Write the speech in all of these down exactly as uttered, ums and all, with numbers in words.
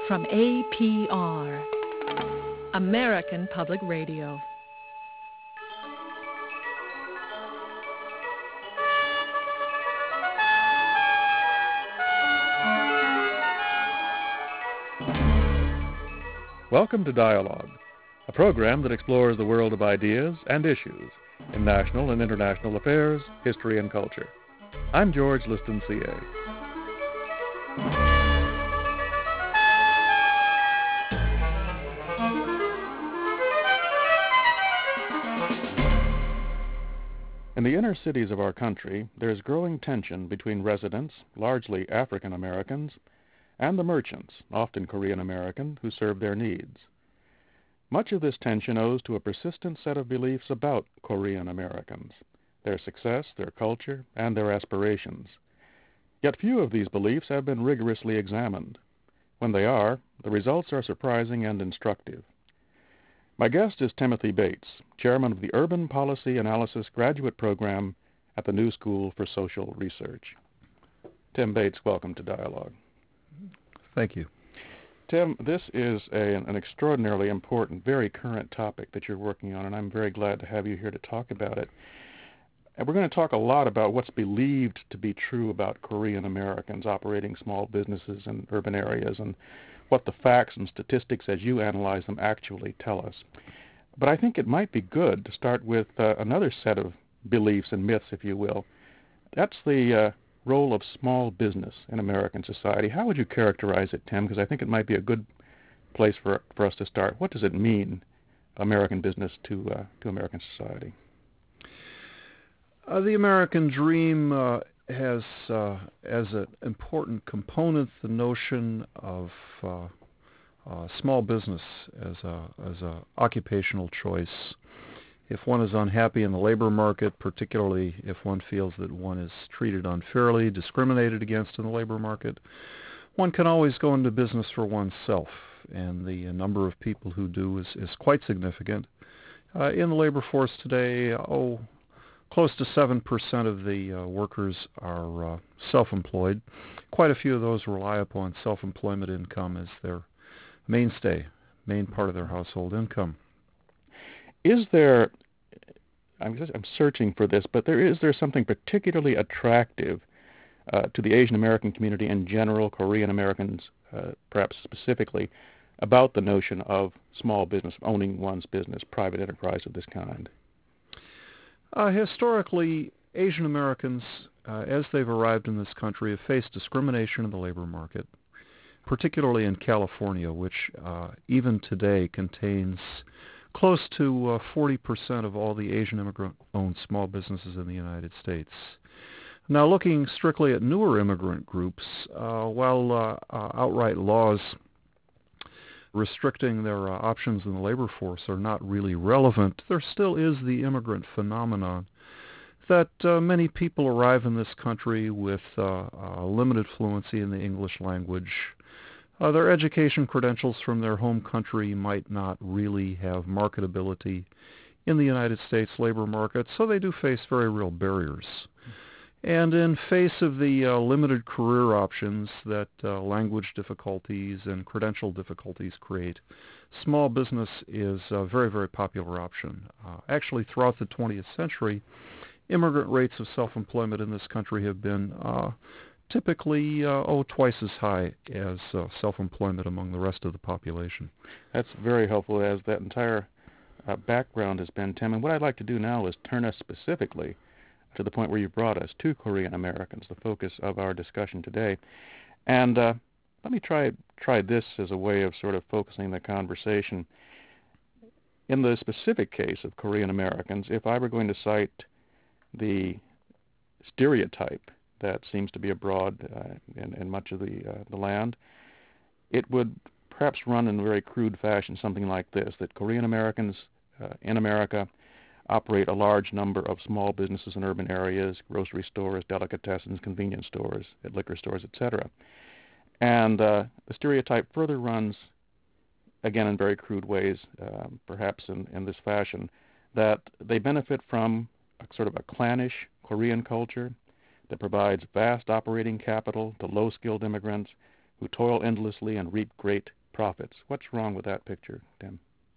from A P R, American Public Radio. Welcome to Dialogue, a program that explores the world of ideas and issues in national and international affairs, history, and culture. I'm George Liston, C A. In the inner cities of our country, there's growing tension between residents, largely African Americans, and the merchants, often Korean American, who serve their needs. Much of this tension owes to a persistent set of beliefs about Korean Americans, their success, their culture, and their aspirations. Yet few of these beliefs have been rigorously examined. When they are, the results are surprising and instructive. My guest is Timothy Bates, chairman of the Urban Policy Analysis Graduate Program at the New School for Social Research. Tim Bates, welcome to Dialogue. Thank you. Tim, this is a, an extraordinarily important, very current topic that you're working on, and I'm very glad to have you here to talk about it. And we're going to talk a lot about what's believed to be true about Korean Americans operating small businesses in urban areas and what the facts and statistics as you analyze them actually tell us. But I think it might be good to start with uh, another set of beliefs and myths, if you will. That's the uh, role of small business in American society. How would you characterize it, Tim? Because I think it might be a good place for for us to start. What does it mean, American business to uh, to American society? Uh, the American dream uh, has uh, as an important component the notion of uh, uh, small business as a as a occupational choice. If one is unhappy in the labor market, particularly if one feels that one is treated unfairly, discriminated against in the labor market, one can always go into business for oneself, and the uh, number of people who do is, is quite significant. Uh, in the labor force today, oh, close to seven percent of the uh, workers are uh, self-employed. Quite a few of those rely upon self-employment income as their mainstay, main part of their household income. Is there, I'm, just, I'm searching for this, but there is there something particularly attractive uh, to the Asian American community in general, Korean Americans uh, perhaps specifically, about the notion of small business, owning one's business, private enterprise of this kind? Uh, historically, Asian Americans, uh, as they've arrived in this country, have faced discrimination in the labor market, particularly in California, which uh, even today contains close to uh, forty percent of all the Asian immigrant-owned small businesses in the United States. Now, looking strictly at newer immigrant groups, uh, while uh, uh, outright laws restricting their uh, options in the labor force are not really relevant, there still is the immigrant phenomenon that uh, many people arrive in this country with uh, uh, limited fluency in the English language. Uh, their education credentials from their home country might not really have marketability in the United States labor market, so they do face very real barriers. And in face of the uh, limited career options that uh, language difficulties and credential difficulties create, small business is a very, very popular option. Uh, actually, throughout the twentieth century, immigrant rates of self-employment in this country have been uh, typically, uh, oh, twice as high as uh, self-employment among the rest of the population. That's very helpful, as that entire uh, background has been, Tim. And what I'd like to do now is turn us specifically to the point where you brought us, to Korean Americans, the focus of our discussion today. And uh, let me try try this as a way of sort of focusing the conversation. In the specific case of Korean Americans, if I were going to cite the stereotype that seems to be abroad uh, in, in much of the, uh, the land, it would perhaps run in a very crude fashion, something like this, that Korean Americans uh, in America operate a large number of small businesses in urban areas, grocery stores, delicatessens, convenience stores, liquor stores, et cetera. And uh, the stereotype further runs, again in very crude ways, uh, perhaps in, in this fashion, that they benefit from a sort of a clannish Korean culture that provides vast operating capital to low-skilled immigrants who toil endlessly and reap great profits. What's wrong with that picture, Tim?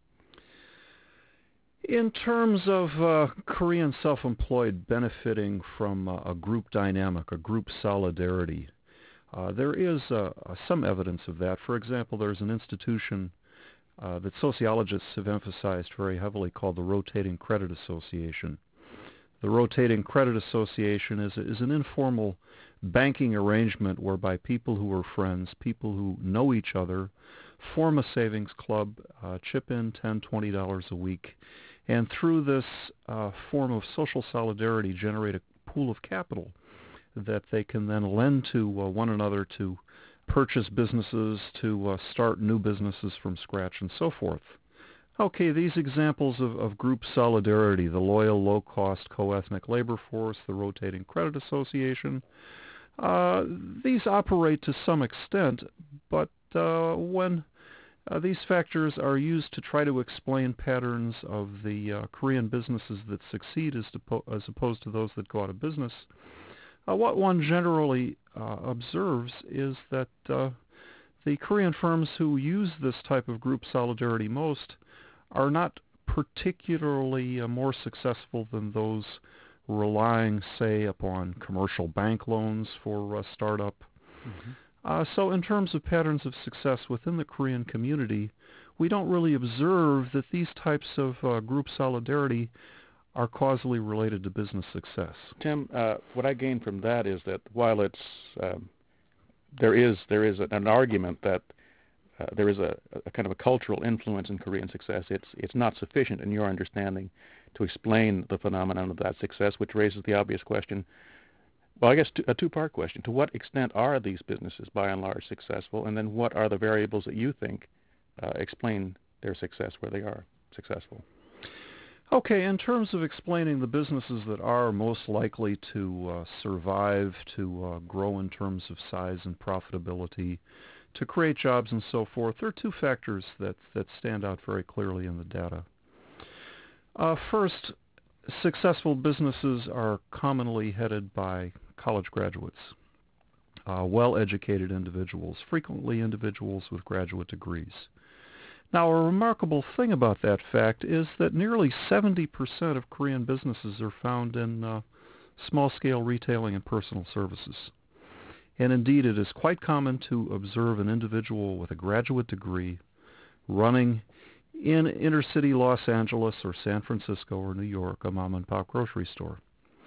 In terms of uh, Korean self-employed benefiting from uh, a group dynamic, a group solidarity, uh, there is uh, uh, some evidence of that. For example, there's an institution uh, that sociologists have emphasized very heavily called the Rotating Credit Association. The Rotating Credit Association is, is an informal banking arrangement whereby people who are friends, people who know each other, form a savings club, uh, chip in ten dollars, twenty dollars a week, and through this uh, form of social solidarity generate a pool of capital that they can then lend to uh, one another to purchase businesses, to uh, start new businesses from scratch, and so forth. Okay, these examples of, of group solidarity, the loyal, low-cost, co-ethnic labor force, the Rotating Credit Association, uh, these operate to some extent, but uh, when uh, these factors are used to try to explain patterns of the uh, Korean businesses that succeed as, to po- as opposed to those that go out of business, uh, what one generally uh, observes is that uh, the Korean firms who use this type of group solidarity most are not particularly uh, more successful than those relying, say, upon commercial bank loans for uh, startup. Mm-hmm. Uh, so in terms of patterns of success within the Korean community, we don't really observe that these types of uh, group solidarity are causally related to business success. Tim, uh, what I gain from that is that while it's um, there is there is an argument that Uh, there is a, a kind of a cultural influence in Korean success. It's it's not sufficient in your understanding to explain the phenomenon of that success, which raises the obvious question. Well, I guess two, a two-part question. To what extent are these businesses, by and large, successful? And then what are the variables that you think uh, explain their success where they are successful? Okay, in terms of explaining the businesses that are most likely to uh, survive, to uh, grow in terms of size and profitability, to create jobs and so forth, there are two factors that, that stand out very clearly in the data. Uh, first, successful businesses are commonly headed by college graduates, uh, well-educated individuals, frequently individuals with graduate degrees. Now, a remarkable thing about that fact is that nearly seventy percent of Korean businesses are found in uh, small-scale retailing and personal services. And indeed, it is quite common to observe an individual with a graduate degree running in inner-city Los Angeles or San Francisco or New York a mom-and-pop grocery store.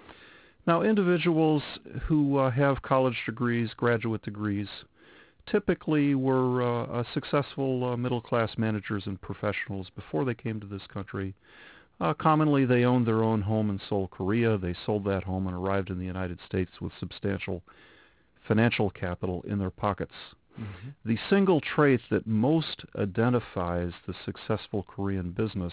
Now, individuals who uh, have college degrees, graduate degrees, typically were uh, uh, successful uh, middle-class managers and professionals before they came to this country. Uh, commonly, they owned their own home in Seoul, Korea. They sold that home and arrived in the United States with substantial financial capital in their pockets. Mm-hmm. The single trait that most identifies the successful Korean business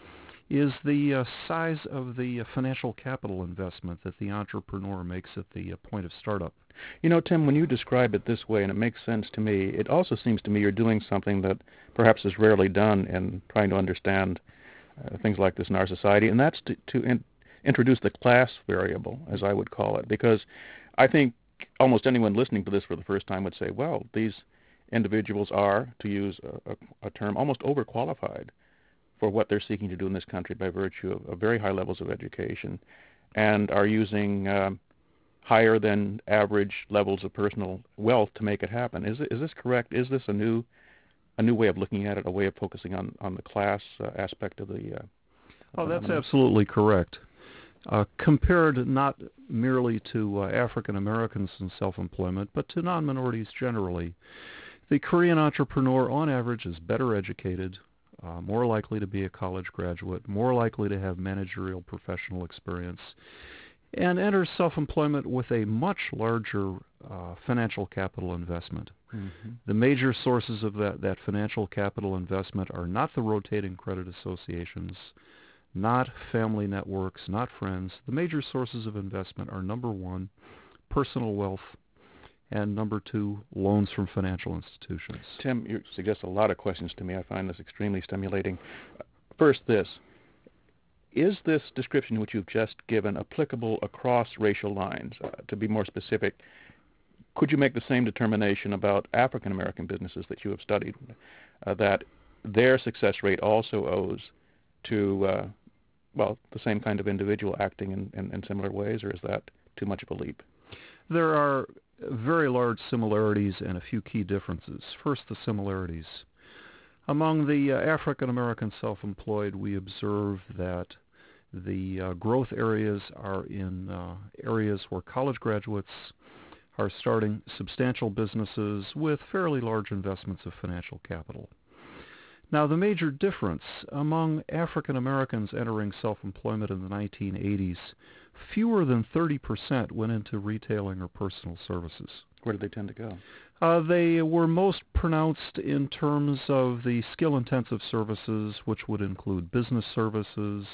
is the uh, size of the uh, financial capital investment that the entrepreneur makes at the uh, point of startup. You know, Tim, when you describe it this way, and it makes sense to me, it also seems to me you're doing something that perhaps is rarely done in trying to understand uh, things like this in our society, and that's to, to in, introduce the class variable, as I would call it, because I think almost anyone listening to this for the first time would say, well, these individuals are, to use a, a, a term, almost overqualified for what they're seeking to do in this country by virtue of, of very high levels of education, and are using um, higher than average levels of personal wealth to make it happen. Is, it, is this correct? Is this a new a new way of looking at it, a way of focusing on, on the class uh, aspect of the uh, Oh, that's absolutely correct. Uh, compared not merely to uh, African Americans in self-employment, but to non-minorities generally, the Korean entrepreneur on average is better educated, uh, more likely to be a college graduate, more likely to have managerial professional experience, and enters self-employment with a much larger uh, financial capital investment. Mm-hmm. The major sources of that, that financial capital investment are not the rotating credit associations, not family networks, not friends. The major sources of investment are, number one, personal wealth, and number two, loans from financial institutions. Tim, you suggest a lot of questions to me. I find this extremely stimulating. First, this. Is this description which you've just given applicable across racial lines? Uh, to be more specific, could you make the same determination about African American businesses that you have studied, uh, that their success rate also owes to, uh, well, the same kind of individual acting in, in, in similar ways, or is that too much of a leap? There are very large similarities and a few key differences. First, the similarities. Among the uh, African American self-employed, we observe that the uh, growth areas are in uh, areas where college graduates are starting substantial businesses with fairly large investments of financial capital. Now, the major difference among African Americans entering self-employment in the nineteen eighties, fewer than thirty percent went into retailing or personal services. Where did they tend to go? Uh, they were most pronounced in terms of the skill-intensive services, which would include business services,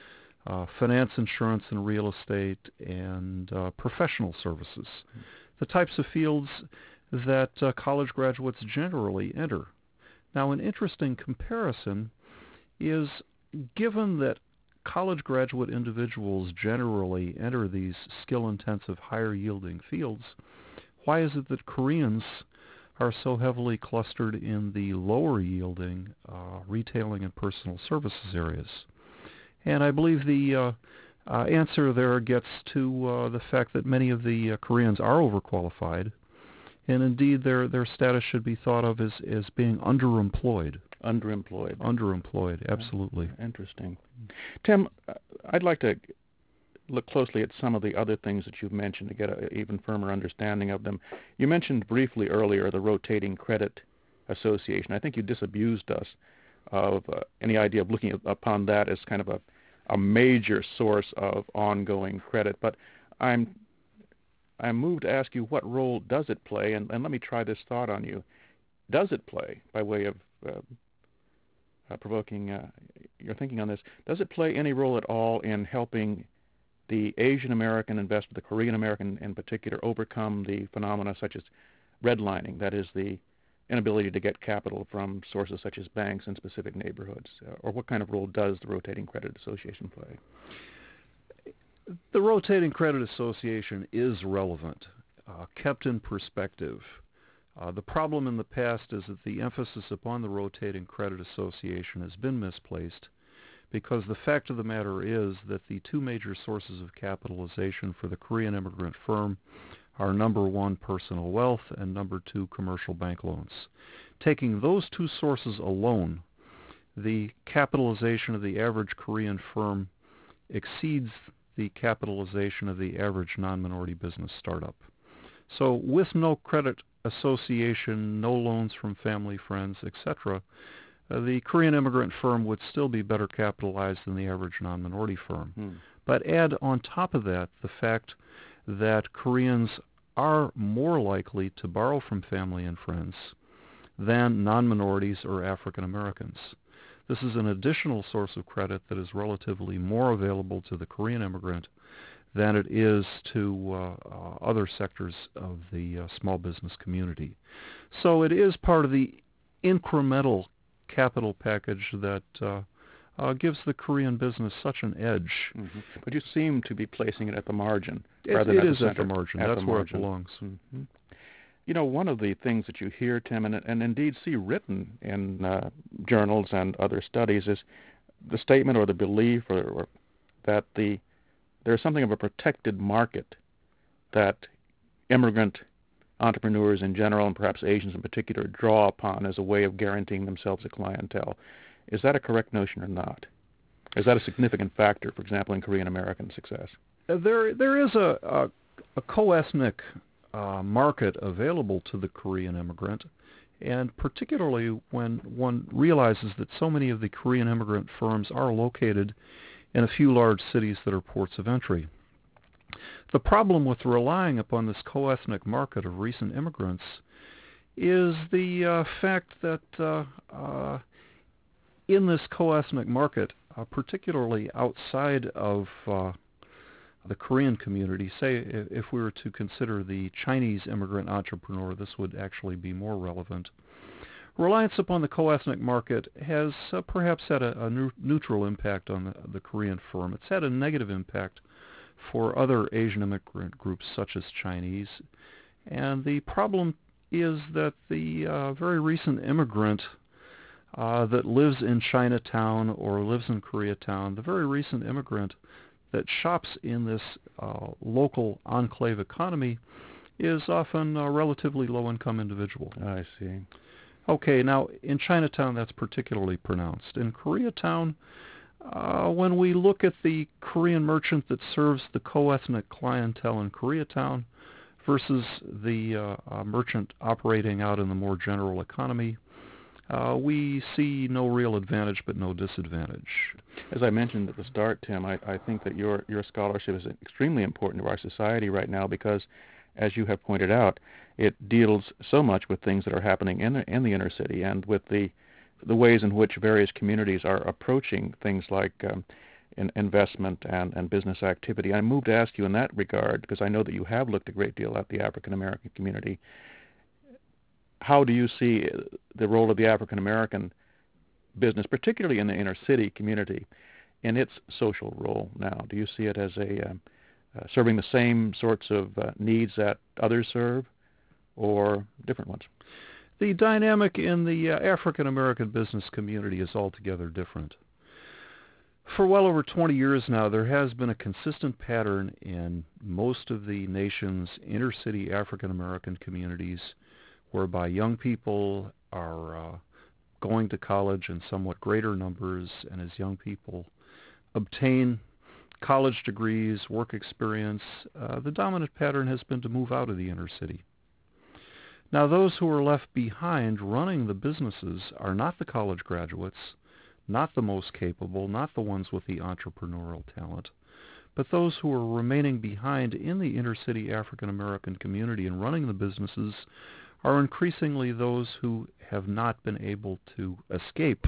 uh, finance, insurance, and real estate, and uh, professional services, mm-hmm. the types of fields that uh, college graduates generally enter. Now, an interesting comparison is, given that college graduate individuals generally enter these skill-intensive, higher-yielding fields, why is it that Koreans are so heavily clustered in the lower-yielding uh, retailing and personal services areas? And I believe the uh, uh, answer there gets to uh, the fact that many of the uh, Koreans are overqualified, and indeed their their status should be thought of as, as being underemployed. Underemployed. Underemployed, absolutely. Interesting. Tim, I'd like to look closely at some of the other things that you've mentioned to get an even firmer understanding of them. You mentioned briefly earlier the Rotating Credit Association. I think you disabused us of uh, any idea of looking upon that as kind of a, a major source of ongoing credit. But I'm I'm moved to ask you, what role does it play? And, and let me try this thought on you. Does it play, by way of uh, uh, provoking uh, your thinking on this, does it play any role at all in helping the Asian American investor, the Korean American in particular, overcome the phenomena such as redlining, that is, the inability to get capital from sources such as banks in specific neighborhoods? Uh, or what kind of role does the Rotating Credit Association play? The Rotating Credit Association is relevant, uh, kept in perspective. Uh, the problem in the past is that the emphasis upon the Rotating Credit Association has been misplaced, because the fact of the matter is that the two major sources of capitalization for the Korean immigrant firm are, number one, personal wealth, and number two, commercial bank loans. Taking those two sources alone, the capitalization of the average Korean firm exceeds the capitalization of the average non-minority business startup. So with no credit association, no loans from family, friends, et cetera, uh, the Korean immigrant firm would still be better capitalized than the average non-minority firm. Hmm. But add on top of that the fact that Koreans are more likely to borrow from family and friends than non-minorities or African Americans. This is an additional source of credit that is relatively more available to the Korean immigrant than it is to uh, uh, other sectors of the uh, small business community. So it is part of the incremental capital package that uh, uh, gives the Korean business such an edge. Mm-hmm. But you seem to be placing it at the margin it, rather than it at is the at the margin. At That's the where margin. it belongs. Mm-hmm. You know, one of the things that you hear, Tim, and, and indeed see written in uh, journals and other studies is the statement or the belief or, or that the there's something of a protected market that immigrant entrepreneurs in general, and perhaps Asians in particular, draw upon as a way of guaranteeing themselves a clientele. Is that a correct notion or not? Is that a significant factor, for example, in Korean American success? Uh, there, there is a, a, a co-ethnic uh, market available to the Korean immigrant, and particularly when one realizes that so many of the Korean immigrant firms are located in a few large cities that are ports of entry. The problem with relying upon this co-ethnic market of recent immigrants is the uh, fact that uh, uh, in this co-ethnic market, uh, particularly outside of uh, the Korean community, say if, if we were to consider the Chinese immigrant entrepreneur, this would actually be more relevant. Reliance upon the co-ethnic market has uh, perhaps had a, a nu- neutral impact on the, the Korean firm. It's had a negative impact for other Asian immigrant groups such as Chinese, And the problem is that the uh, very recent immigrant uh, that lives in Chinatown or lives in Koreatown, the very recent immigrant that shops in this uh, local enclave economy is often a relatively low-income individual. I see. Okay, now in Chinatown that's particularly pronounced. In Koreatown, uh, when we look at the Korean merchant that serves the co-ethnic clientele in Koreatown versus the uh, uh, merchant operating out in the more general economy, uh, we see no real advantage but no disadvantage. As I mentioned at the start, Tim, I, I think that your, your scholarship is extremely important to our society right now because, as you have pointed out, it deals so much with things that are happening in the, in the inner city and with the the ways in which various communities are approaching things like um, in investment and, and business activity. I moved to ask you in that regard because I know that you have looked a great deal at the African American community. How do you see the role of the African American business, particularly in the inner city community, in its social role now? Do you see it as a um, uh, serving the same sorts of uh, needs that others serve, or different ones? The dynamic in the uh, African American business community is altogether different. For well over twenty years now, there has been a consistent pattern in most of the nation's inner city African American communities whereby young people are uh, going to college in somewhat greater numbers, and as young people obtain college degrees, work experience, uh, the dominant pattern has been to move out of the inner city. Now, those who are left behind running the businesses are not the college graduates, not the most capable, not the ones with the entrepreneurial talent, but those who are remaining behind in the inner city African American community and running the businesses are increasingly those who have not been able to escape.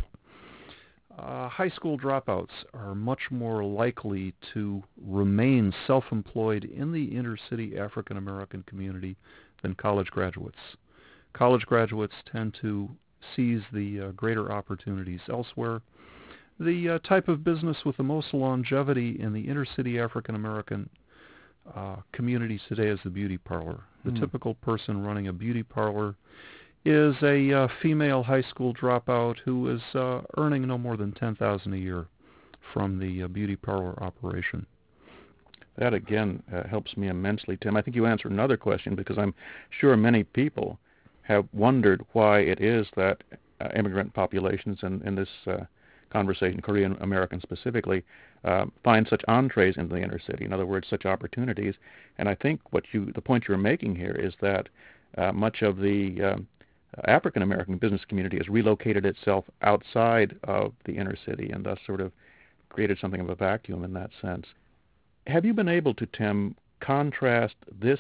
Uh, high school dropouts are much more likely to remain self-employed in the inner city African American community than college graduates. College graduates tend to seize the uh, greater opportunities elsewhere. The uh, type of business with the most longevity in the inner city African American uh, communities today is the beauty parlor. The mm. typical person running a beauty parlor is a uh, female high school dropout who is uh, earning no more than ten thousand dollars a year from the uh, beauty parlor operation. That, again, uh, helps me immensely, Tim. I think you answered another question because I'm sure many people have wondered why it is that uh, immigrant populations, and in this uh, conversation, Korean Americans specifically, uh, find such entrees into the inner city, in other words, such opportunities. And I think what you, the point you're making here is that uh, much of the um, African American business community has relocated itself outside of the inner city and thus sort of created something of a vacuum in that sense. Have you been able to, Tim, contrast this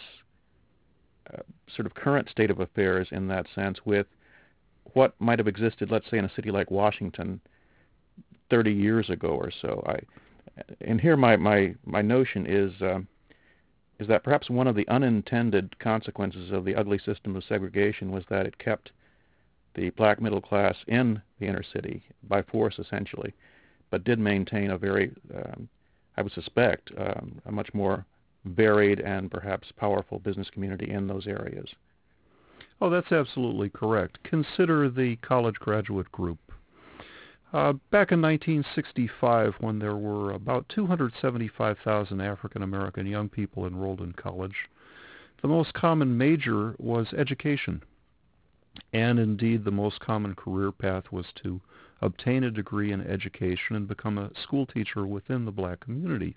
uh, sort of current state of affairs in that sense with what might have existed, let's say, in a city like Washington thirty years ago or so? I, and here my, my, my notion is, uh, is that perhaps one of the unintended consequences of the ugly system of segregation was that it kept the black middle class in the inner city by force, essentially, but did maintain a very um, I would suspect, um, a much more varied and perhaps powerful business community in those areas. Oh, that's absolutely correct. Consider the college graduate group. Uh, back in nineteen sixty-five, when there were about two hundred seventy-five thousand African American young people enrolled in college, the most common major was education. And indeed, the most common career path was to obtain a degree in education and become a school teacher within the black community.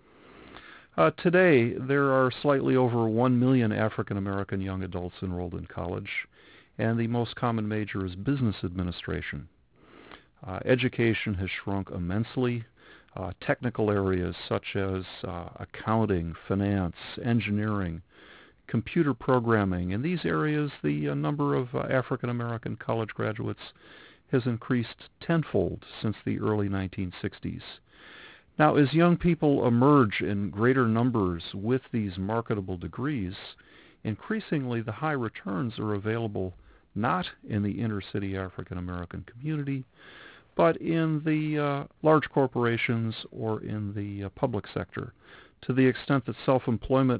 Uh, today, there are slightly over one million African American young adults enrolled in college, and the most common major is business administration. Uh, education has shrunk immensely. Uh, technical areas such as uh, accounting, finance, engineering, computer programming, in these areas the uh, number of uh, African American college graduates has increased tenfold since the early nineteen sixties. Now, as young people emerge in greater numbers with these marketable degrees, increasingly the high returns are available not in the inner city African American community, but in the uh, large corporations or in the uh, public sector, to the extent that self-employment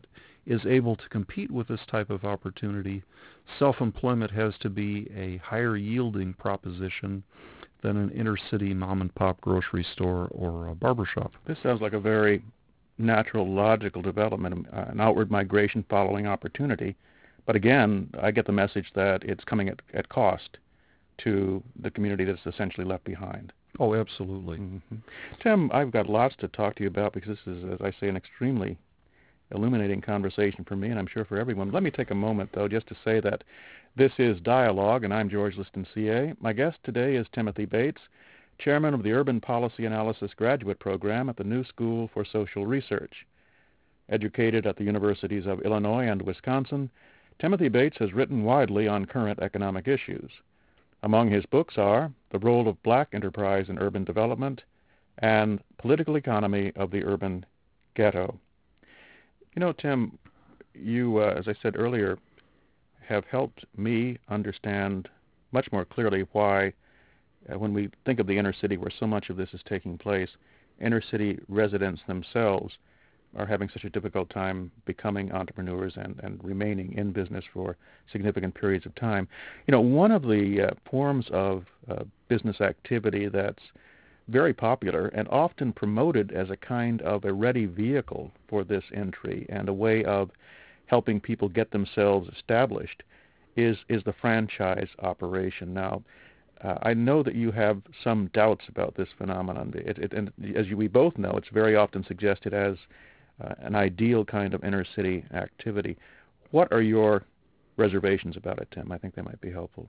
is able to compete with this type of opportunity, self-employment has to be a higher yielding proposition than an inner-city mom-and-pop grocery store or a barber shop. This sounds like a very natural, logical development, uh, an outward migration following opportunity. But again, I get the message that it's coming at, at cost to the community that's essentially left behind. Oh, absolutely. Mm-hmm. Tim, I've got lots to talk to you about because this is, as I say, an extremely illuminating conversation for me and I'm sure for everyone. Let me take a moment, though, just to say that this is Dialogue, and I'm George Liston, C A. My guest today is Timothy Bates, chairman of the Urban Policy Analysis Graduate Program at the New School for Social Research. Educated at the universities of Illinois and Wisconsin, Timothy Bates has written widely on current economic issues. Among his books are The Role of Black Enterprise in Urban Development and Political Economy of the Urban Ghetto. You know, Tim, you, uh, as I said earlier, have helped me understand much more clearly why, uh, when we think of the inner city where so much of this is taking place, inner city residents themselves are having such a difficult time becoming entrepreneurs and, and remaining in business for significant periods of time. You know, one of the uh, forms of uh, business activity that's very popular and often promoted as a kind of a ready vehicle for this entry and a way of helping people get themselves established is is the franchise operation. Now, uh, I know that you have some doubts about this phenomenon. It, it, and as you, we both know, it's very often suggested as uh, an ideal kind of inner city activity. What are your reservations about it, Tim? I think they might be helpful.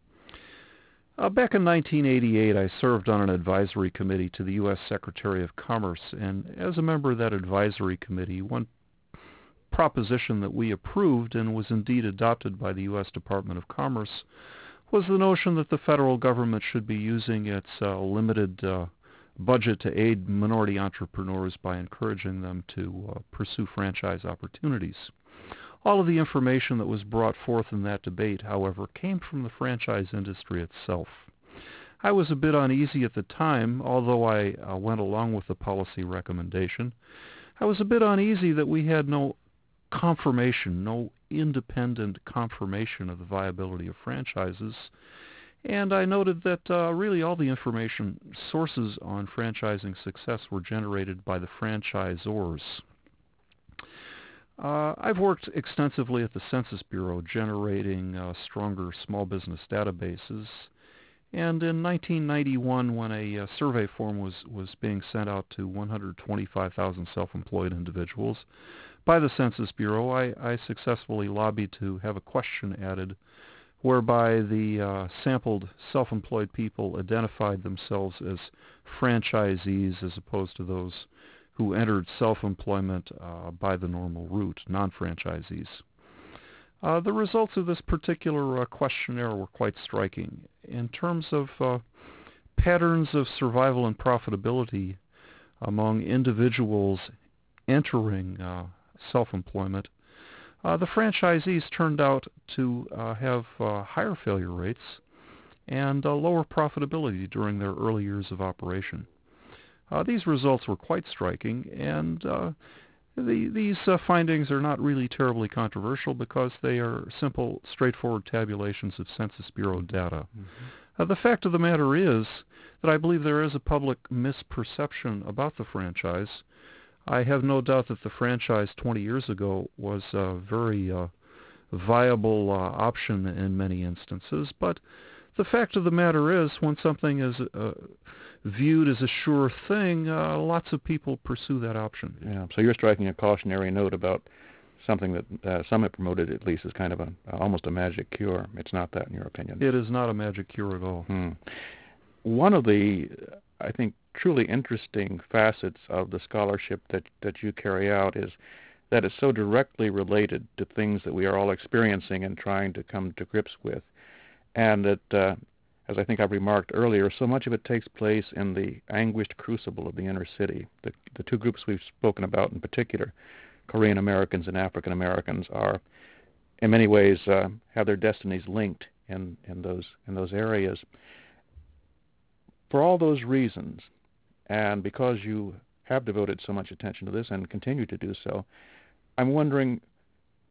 Uh, back in nineteen eighty-eight, I served on an advisory committee to the U S Secretary of Commerce, and as a member of that advisory committee, one proposition that we approved and was indeed adopted by the U S Department of Commerce was the notion that the federal government should be using its uh, limited uh, budget to aid minority entrepreneurs by encouraging them to uh, pursue franchise opportunities. All of the information that was brought forth in that debate, however, came from the franchise industry itself. I was a bit uneasy at the time, although I uh, went along with the policy recommendation. I was a bit uneasy that we had no confirmation, no independent confirmation of the viability of franchises, and I noted that uh, really all the information sources on franchising success were generated by the franchisors. Uh, I've worked extensively at the Census Bureau generating uh, stronger small business databases, and in nineteen ninety-one, when a uh, survey form was, was being sent out to one hundred twenty-five thousand self-employed individuals by the Census Bureau, I, I successfully lobbied to have a question added whereby the uh, sampled self-employed people identified themselves as franchisees as opposed to those who entered self-employment uh, by the normal route, non-franchisees. Uh, the results of this particular uh, questionnaire were quite striking. In terms of uh, patterns of survival and profitability among individuals entering uh, self-employment, uh, the franchisees turned out to uh, have uh, higher failure rates and uh, lower profitability during their early years of operation. Uh, these results were quite striking, and uh, the, these uh, findings are not really terribly controversial because they are simple, straightforward tabulations of Census Bureau data. Mm-hmm. Uh, the fact of the matter is that I believe there is a public misperception about the franchise. I have no doubt that the franchise twenty years ago was a very uh, viable uh, option in many instances, but the fact of the matter is when something is uh, viewed as a sure thing, uh, lots of people pursue that option. Yeah. So you're striking a cautionary note about something that uh, some have promoted, at least, as kind of a uh, almost a magic cure. It's not that, in your opinion. It is not a magic cure at all. Hmm. One of the, I think, truly interesting facets of the scholarship that that you carry out is that it's so directly related to things that we are all experiencing and trying to come to grips with, and that. Uh, As I think I've remarked earlier, so much of it takes place in the anguished crucible of the inner city. The, the two groups we've spoken about in particular, Korean Americans and African Americans, are in many ways uh, have their destinies linked in, in those in those areas. For all those reasons, and because you have devoted so much attention to this and continue to do so, I'm wondering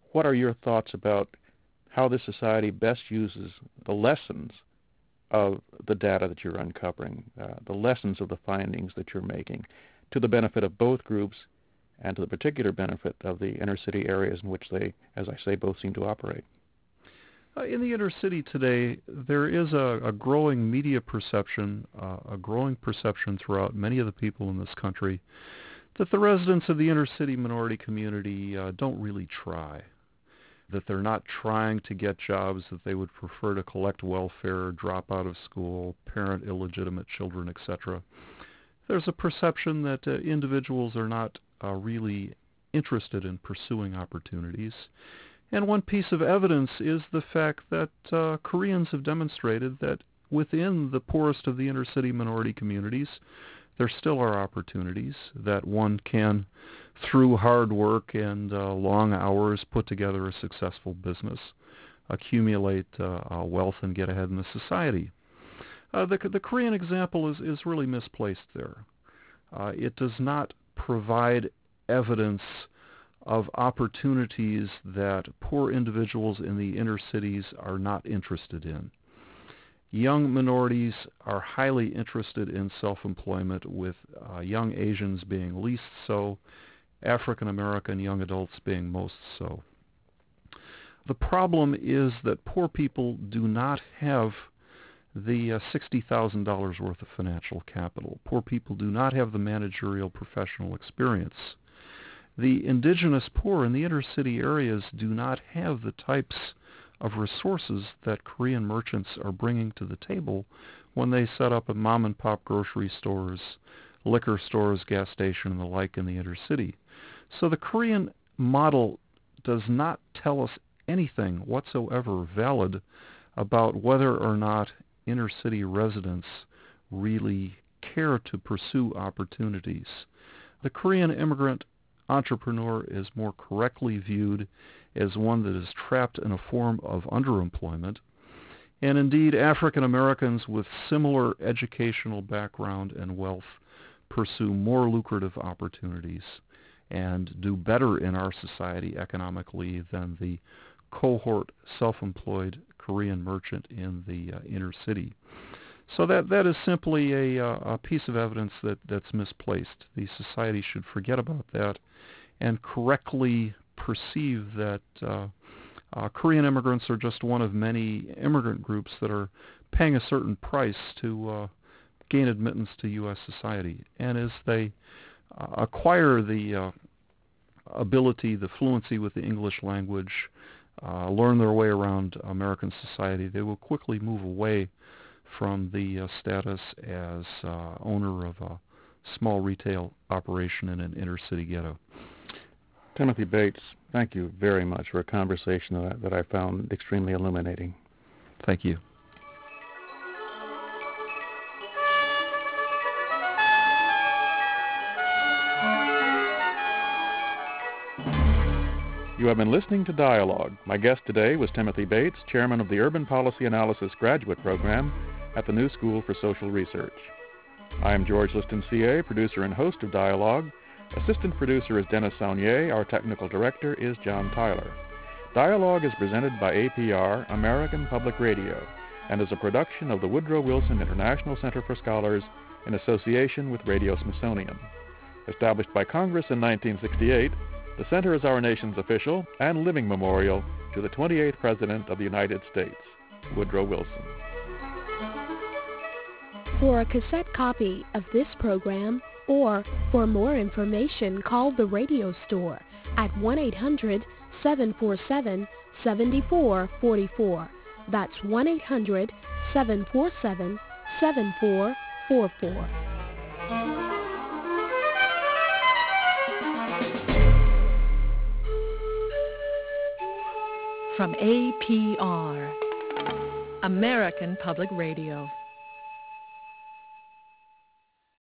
what are your thoughts about how this society best uses the lessons of the data that you're uncovering, uh, the lessons of the findings that you're making, to the benefit of both groups and to the particular benefit of the inner city areas in which they, as I say, both seem to operate? Uh, in the inner city today, there is a, a growing media perception, uh, a growing perception throughout many of the people in this country that the residents of the inner city minority community uh, don't really try, that they're not trying to get jobs, that they would prefer to collect welfare, drop out of school, parent illegitimate children, et cetera. There's a perception that uh, individuals are not uh, really interested in pursuing opportunities. And one piece of evidence is the fact that uh, Koreans have demonstrated that within the poorest of the inner city minority communities, there still are opportunities that one can, through hard work and uh, long hours, put together a successful business, accumulate uh, uh, wealth, and get ahead in the society. Uh, the, the Korean example is, is really misplaced there. Uh, it does not provide evidence of opportunities that poor individuals in the inner cities are not interested in. Young minorities are highly interested in self-employment, with uh, young Asians being least so, African American young adults being most so. The problem is that poor people do not have the uh, sixty thousand dollars worth of financial capital. Poor people do not have the managerial professional experience. The indigenous poor in the inner city areas do not have the types of resources that Korean merchants are bringing to the table when they set up a mom-and-pop grocery stores, liquor stores, gas station, and the like in the inner city. So the Korean model does not tell us anything whatsoever valid about whether or not inner city residents really care to pursue opportunities. The Korean immigrant entrepreneur is more correctly viewed as one that is trapped in a form of underemployment. And indeed, African Americans with similar educational background and wealth pursue more lucrative opportunities and do better in our society economically than the cohort self-employed Korean merchant in the uh, inner city. So that that is simply a, uh, a piece of evidence that, that's misplaced. The society should forget about that and correctly perceive that uh, uh, Korean immigrants are just one of many immigrant groups that are paying a certain price to uh, gain admittance to U S society. And as they uh, acquire the uh, ability, the fluency with the English language, uh, learn their way around American society, they will quickly move away from the uh, status as uh, owner of a small retail operation in an inner city ghetto. Timothy Bates, thank you very much for a conversation that, that I found extremely illuminating. Thank you. You have been listening to Dialogue. My guest today was Timothy Bates, chairman of the Urban Policy Analysis Graduate Program at the New School for Social Research. I am George Liston, C A, producer and host of Dialogue. Assistant producer is Dennis Saunier. Our technical director is John Tyler. Dialogue is presented by A P R, American Public Radio, and is a production of the Woodrow Wilson International Center for Scholars in association with Radio Smithsonian. Established by Congress in nineteen sixty-eight, the Center is our nation's official and living memorial to the twenty-eighth President of the United States, Woodrow Wilson. For a cassette copy of this program, or for more information, call the radio store at one eight hundred, seven four seven, seven four four four. That's one eight hundred, seven four seven, seven four four four. From A P R, American Public Radio.